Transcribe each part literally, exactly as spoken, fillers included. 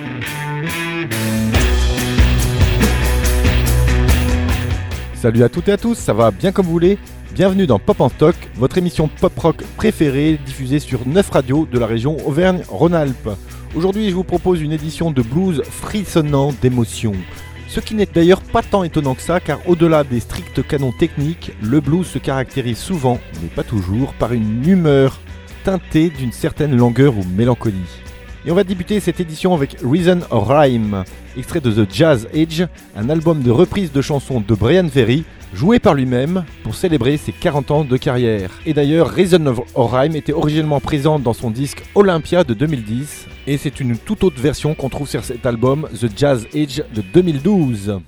Salut à toutes et à tous, ça va bien comme vous voulez? Bienvenue dans Pop en Stock, votre émission pop-rock préférée diffusée sur neuf radios de la région Auvergne-Rhône-Alpes. Aujourd'hui, je vous propose une édition de blues frissonnant d'émotion. Ce qui n'est d'ailleurs pas tant étonnant que ça, car au-delà des stricts canons techniques, le blues se caractérise souvent, mais pas toujours, par une humeur teintée d'une certaine langueur ou mélancolie. Et on va débuter cette édition avec Reason or Rhyme, extrait de The Jazz Age, un album de reprise de chansons de Bryan Ferry, joué par lui-même pour célébrer ses quarante ans de carrière. Et d'ailleurs, Reason or Rhyme était originellement présente dans son disque Olympia de deux mille dix, et c'est une toute autre version qu'on trouve sur cet album, The Jazz Age de deux mille douze.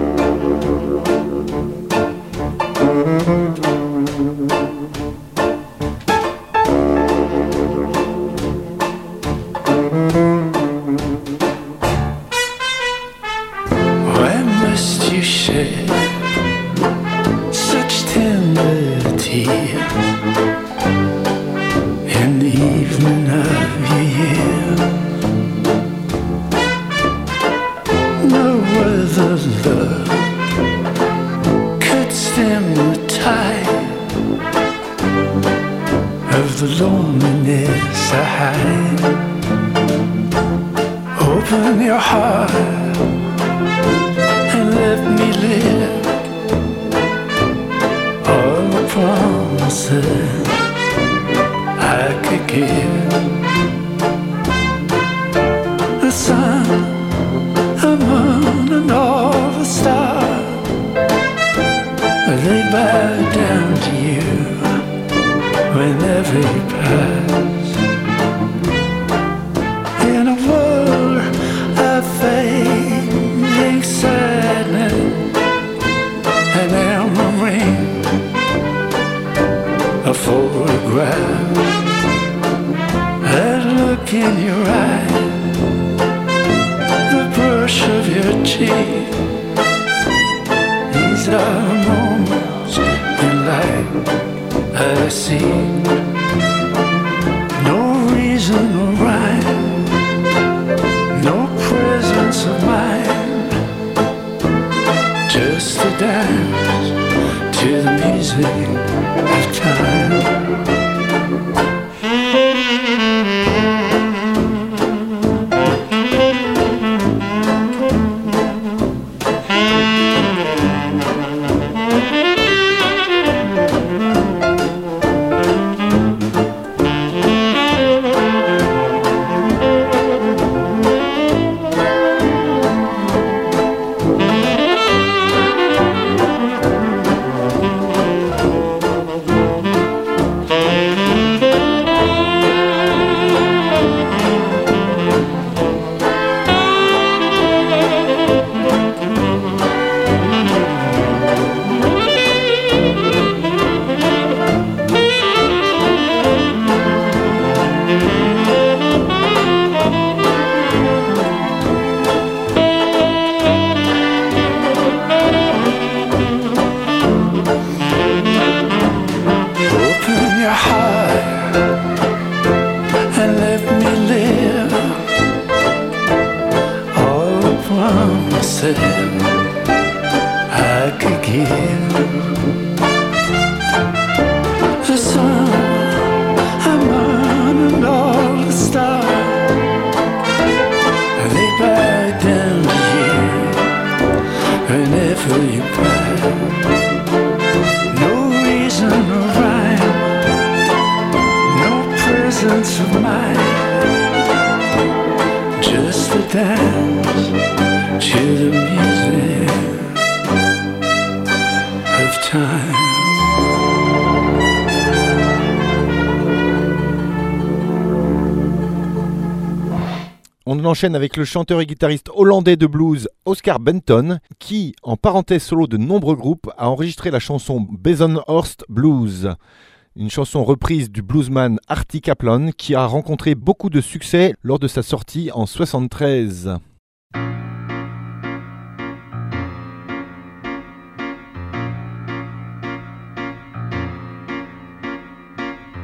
On enchaîne avec le chanteur et guitariste hollandais de blues Oscar Benton, qui, en parenthèse solo de nombreux groupes, a enregistré la chanson Bensonhurst Blues, une chanson reprise du bluesman Artie Kaplan, qui a rencontré beaucoup de succès lors de sa sortie en soixante-treize.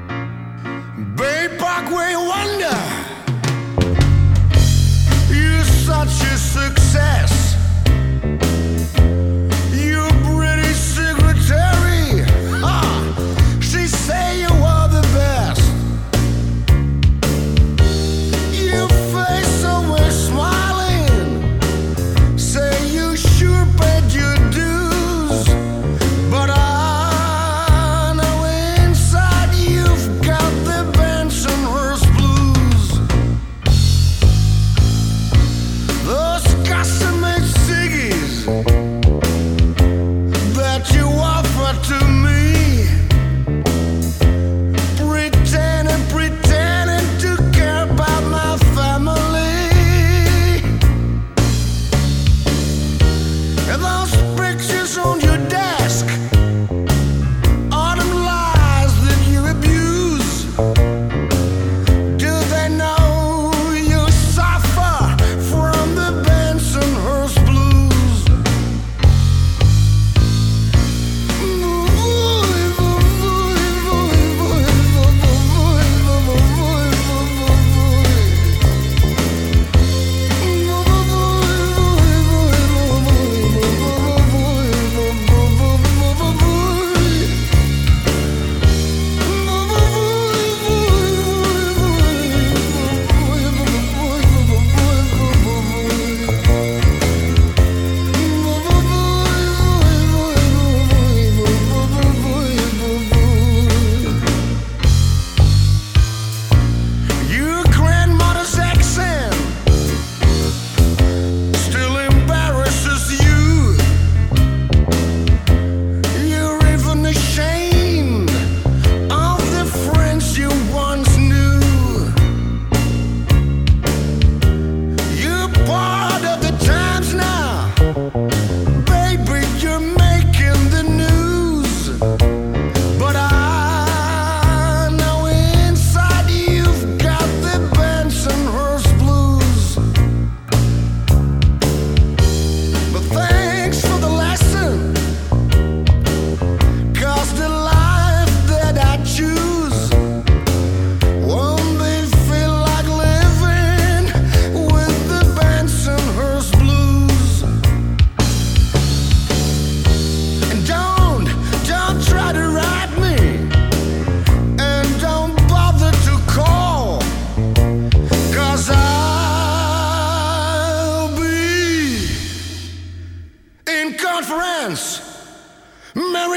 Bay Parkway Wonder. You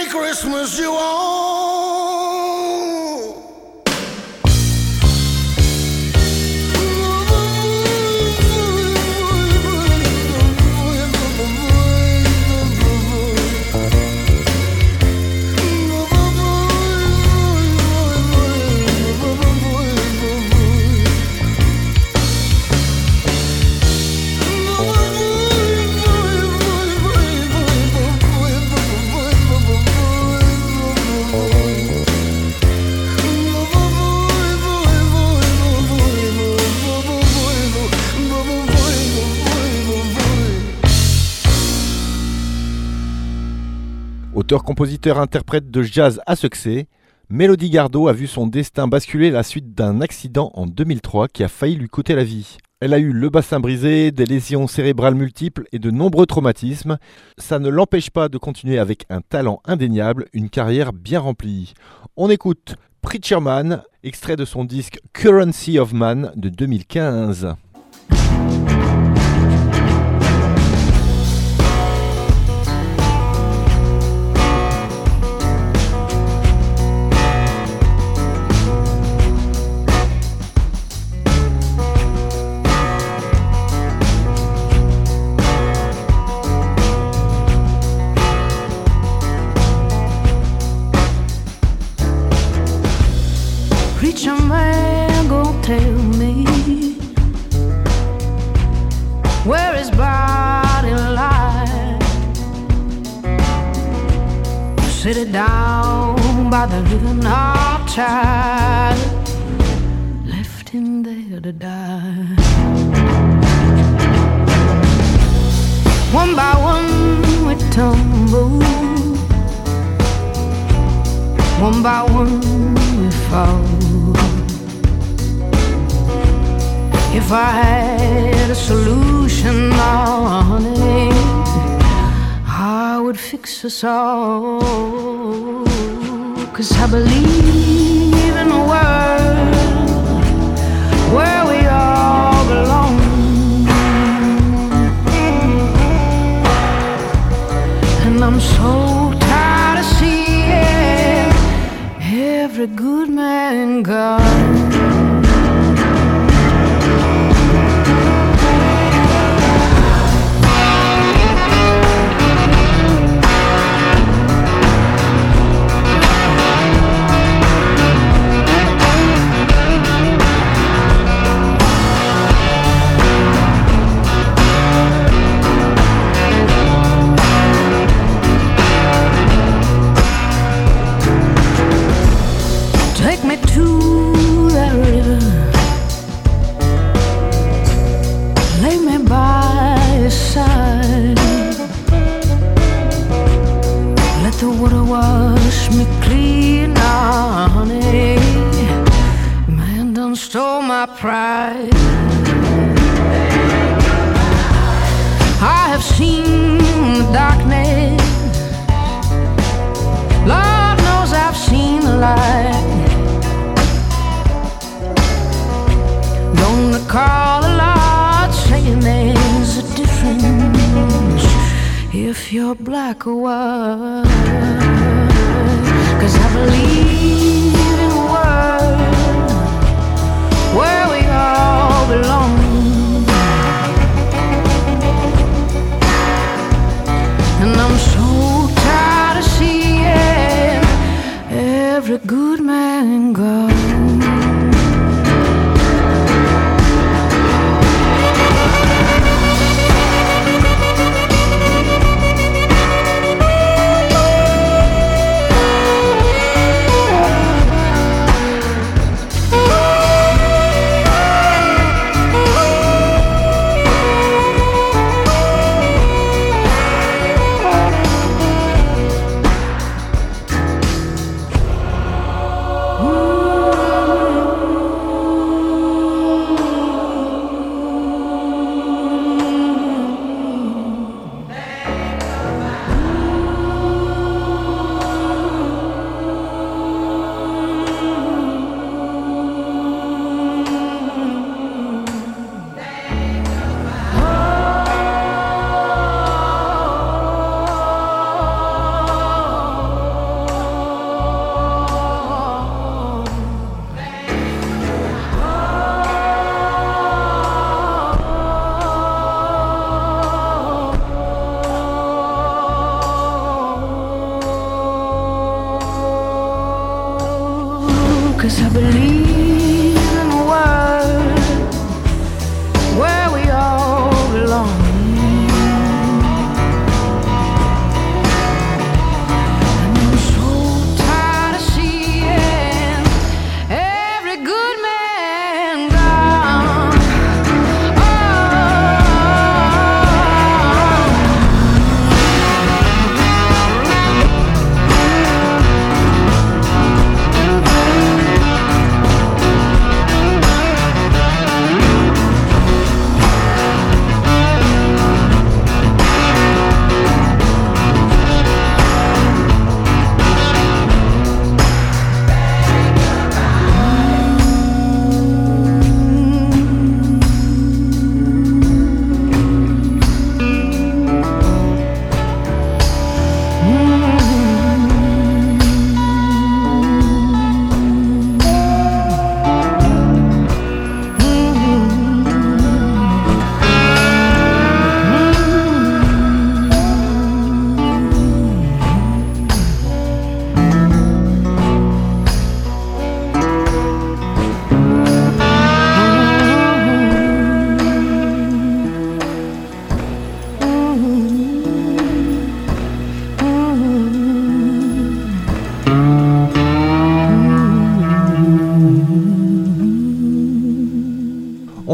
Merry Christmas, you all. Auteur, compositeur, interprète de jazz à succès, Mélodie Gardot a vu son destin basculer à la suite d'un accident en deux mille trois qui a failli lui coûter la vie. Elle a eu le bassin brisé, des lésions cérébrales multiples et de nombreux traumatismes. Ça ne l'empêche pas de continuer avec un talent indéniable, une carrière bien remplie. On écoute Preacher Man, extrait de son disque Currency of Man de deux mille quinze. Preacher man gon' tell me where his body lies. Sit it down by the river, not child, left him there to die. One by one we tumble, one by one we fall. If I had a solution, oh, honey, I would fix us all. 'Cause I believe in a world where we all belong. And I'm so tired of seeing every good man gone. Take me to that river, lay me by your side, let the water wash me clean, now, honey. Man done stole my pride. I have seen the darkness, Lord knows I've seen the light. Don't recall the Lord saying there's a difference if you're black or white. 'Cause I believe in a world where we all belong. And I'm so tired of seeing every good man go. Oh,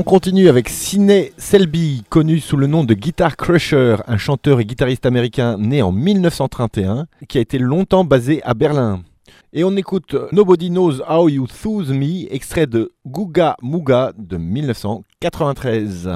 continue avec Sidney Selby, connu sous le nom de Guitar Crusher, un chanteur et guitariste américain né en dix-neuf cent trente et un, qui a été longtemps basé à Berlin. Et on écoute Nobody Knows How You Soothe Me, extrait de Googa Mooga de dix-neuf cent quatre-vingt-treize.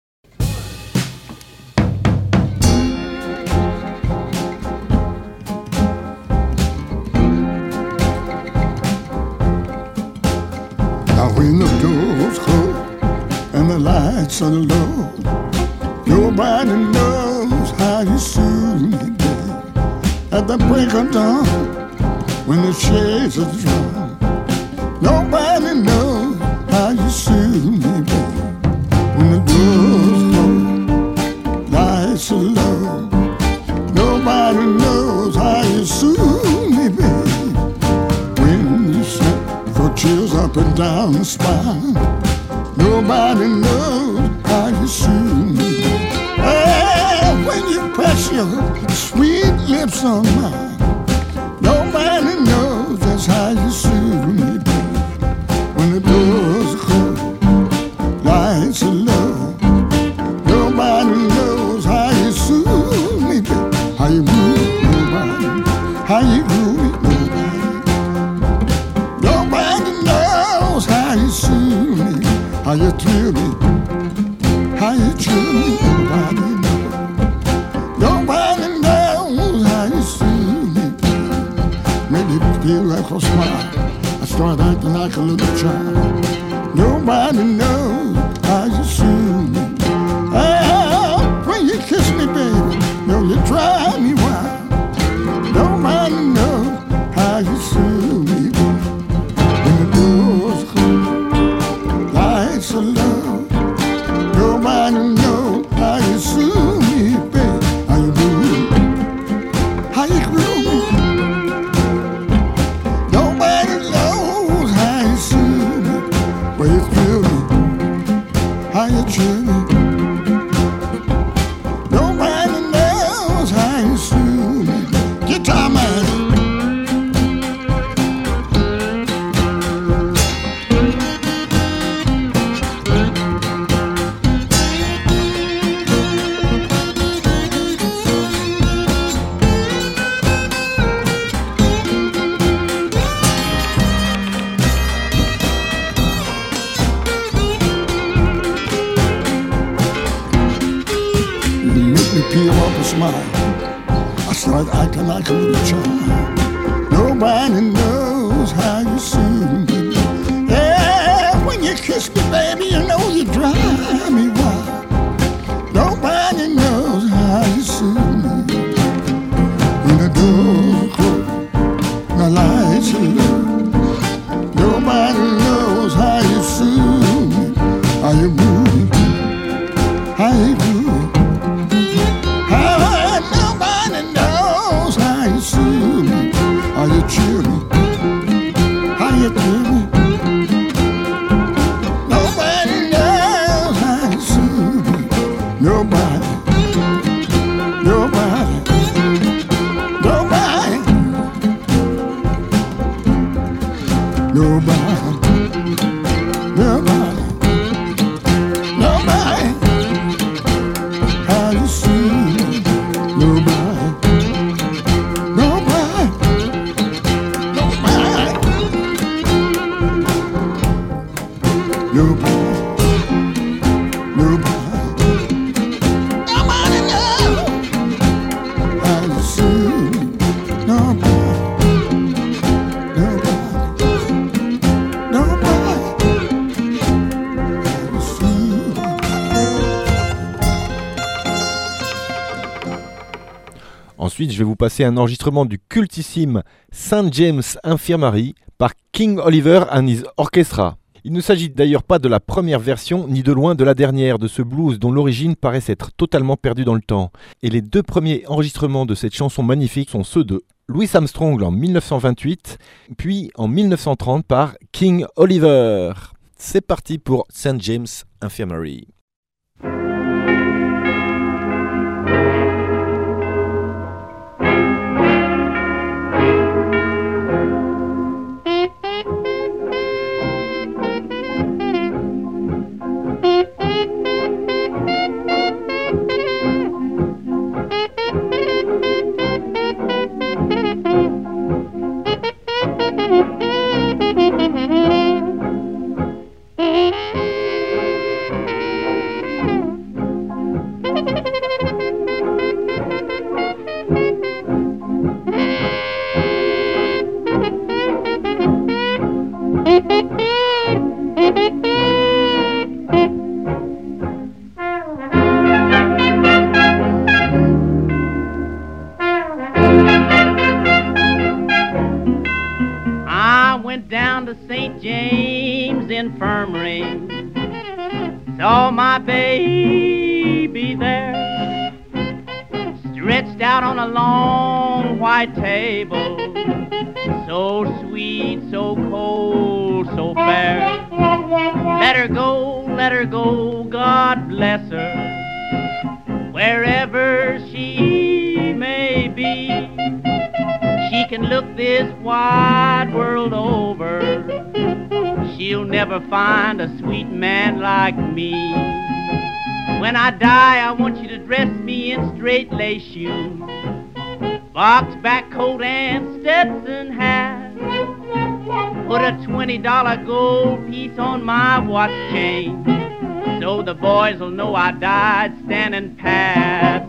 Now when the doors close and the lights are low, nobody knows how you soothe me, babe. At the break of dawn, when the shades are drawn, nobody knows how you soothe me, babe. When the doors close, lights are low, nobody knows how you soothe me, babe. When you sit, go chills up and down the spine, nobody knows how you soothe me. Oh, when you press your sweet lips on mine, nobody knows just how you soothe me, baby. When the doors are closed, lights are low, nobody knows how you soothe me, baby. How you move, nobody. How you groove, nobody. Nobody knows how you soothe me. How you thrill me, how you chill me, nobody knows. Nobody knows how you soothe me. Make me feel like a smile. I start acting like a little child. Nobody knows how you soothe me. Oh, when you kiss me, baby, no, you drive me wild. Nobody knows how you soothe me. When the doors close, lights are low, nobody knows how you soothe me, baby. How you do, how you groove me. Nobody knows how you soothe me, where you feel me, how you chill me. Nobody knows how you soothe me. Guitar man. Peel off a smile, I start acting like a little child. Nobody knows how you soothe me. Yeah, when you kiss me, baby, you know you drive me wild. Nobody knows how you soothe me. When the doors close, the lights are low, nobody knows how you soothe me. How you move, how you move. How you chill me, how you do me. Nobody knows how you soothe me. Nobody, nobody, nobody, nobody, nobody, nobody. How you soothe me, nobody. Ensuite, je vais vous passer un enregistrement du cultissime Saint James Infirmary par King Oliver and his Orchestra. Il ne s'agit d'ailleurs pas de la première version, ni de loin de la dernière, de ce blues dont l'origine paraît s'être totalement perdue dans le temps. Et les deux premiers enregistrements de cette chanson magnifique sont ceux de Louis Armstrong en dix-neuf cent vingt-huit, puis en dix-neuf cent trente par King Oliver. C'est parti pour Saint James Infirmary. Thank you. I went down to Saint James Infirmary, saw my baby there, stretched out on a long white table, so sweet, so cold, so fair. Let her go, let her go, God bless her, wherever she may be. She can look this wide world over, she'll never find a sweet man like me. When I die, I want you to dress me in straight lace shoes, box back coat and Stetson hat. Put a twenty dollar gold piece on my watch chain, so the boys will know I died standing pat.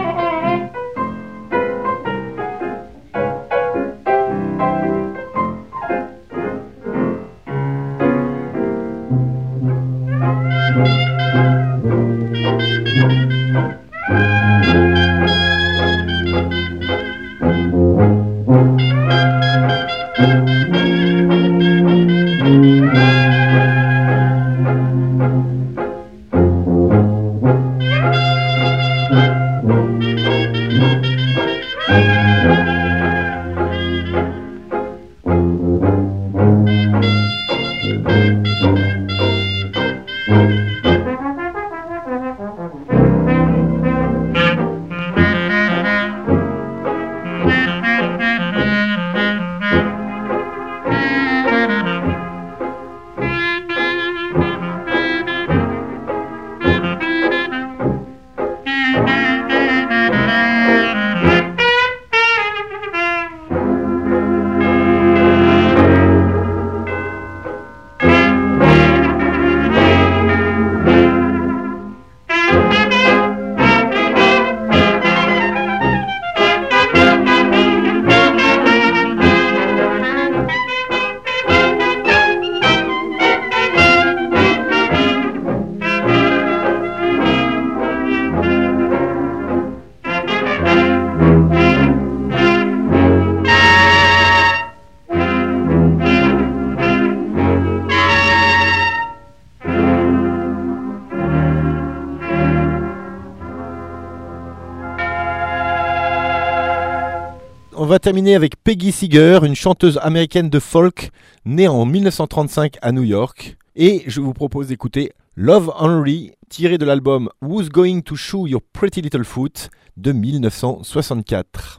On va terminer avec Peggy Seeger, une chanteuse américaine de folk née en dix-neuf cent trente-cinq à New York. Et je vous propose d'écouter Love Henry, tiré de l'album Who's Going to Shoe Your Pretty Little Foot de dix-neuf cent soixante-quatre.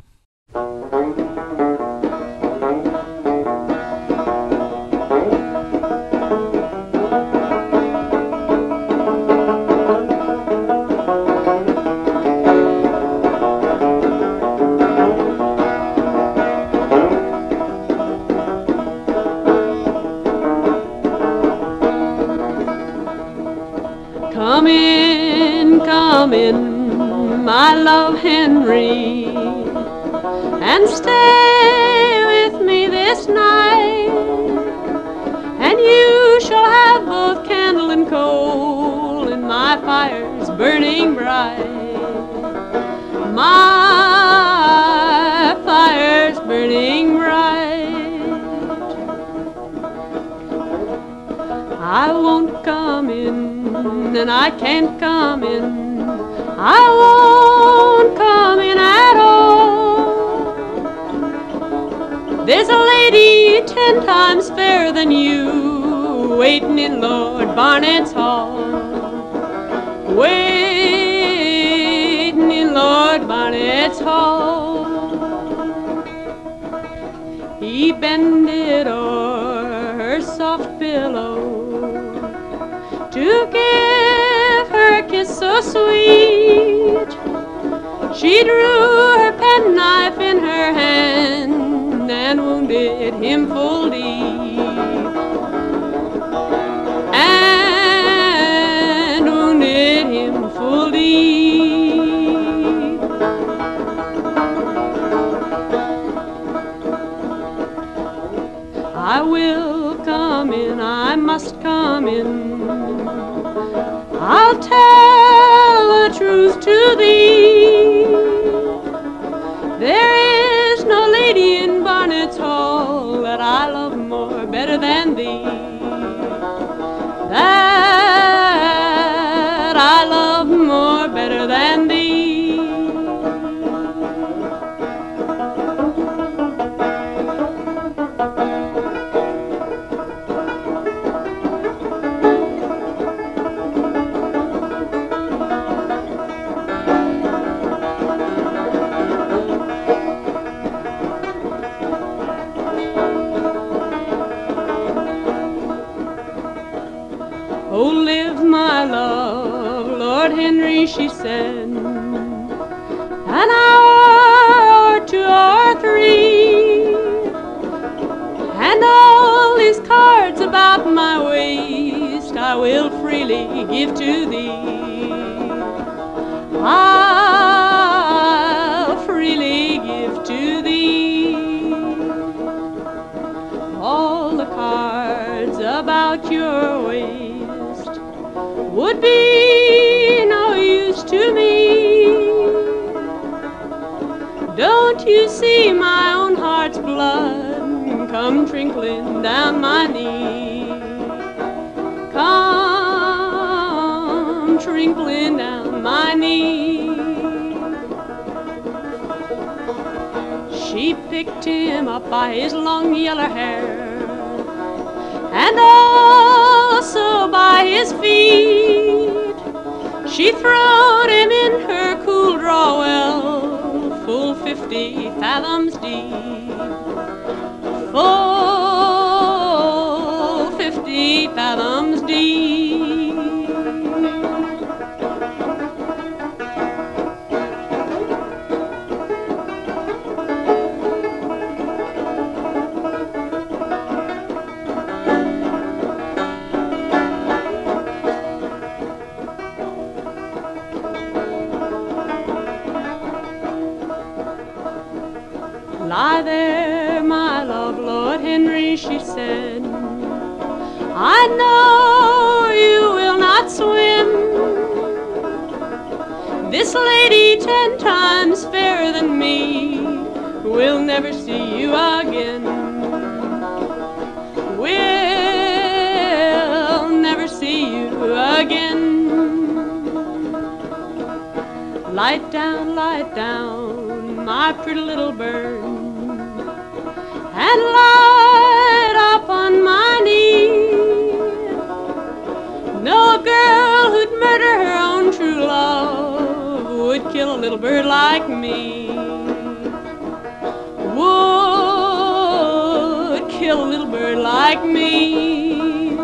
Come in, come in, my love Henry, and stay with me this night, and you shall have both candle and coal, and my fire's burning bright. My fire's burning bright. I won't come in, and I can't come in, I won't come in at all. There's a lady ten times fairer than you, waiting in Lord Barnett's hall, waiting in Lord Barnett's hall. He bended o'er her soft pillow to give her a kiss so sweet. She drew her penknife in her hand and wounded him full deep, and wounded him full deep. must come in. I'll tell the truth to thee. There is no lady in Barnet's Hall that I love more, better than thee. That I love more, better than thee. Oh, live my love, Lord Henry, she said, an hour or two or three, and all these cards about my waist I will freely give to thee. I'll freely give to thee all the cards about your waist. Would be no use to me. Don't you see my own heart's blood come trickling down my knee? Come trickling down my knee. She picked him up by his long yellow hair, and also by his feet. She throwed him in her cool draw well, full fifty fathoms deep. Full fifty fathoms deep. Lie there, my love, Lord Henry, she said, I know you will not swim. This lady ten times fairer than me will never see you again. Will never see you again. Light down, light down, my pretty little bird, and light up on my knee. No girl who'd murder her own true love would kill a little bird like me. Would kill a little bird like me.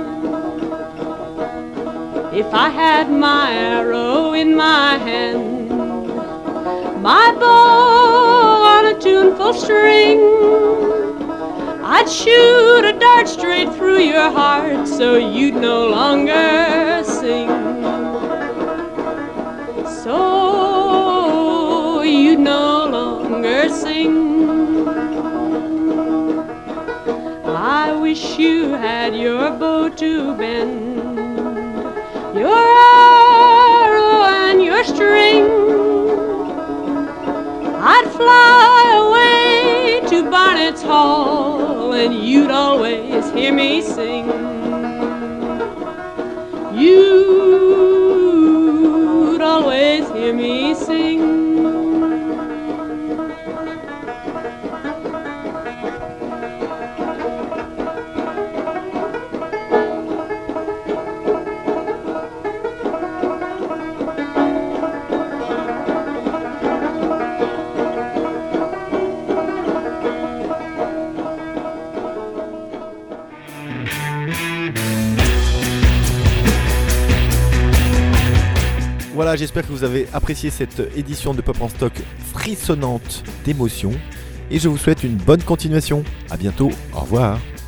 If I had my arrow in my hand, my bow on a tuneful string, I'd shoot a dart straight through your heart so you'd no longer sing. So you'd no longer sing. I wish you had your bow to bend, your arrow and your string. I'd fly away to Barnet's Hall, and you'd always hear me sing. You'd always hear me sing. Voilà, j'espère que vous avez apprécié cette édition de Pop en Stock frissonnante d'émotions et je vous souhaite une bonne continuation. À bientôt, au revoir.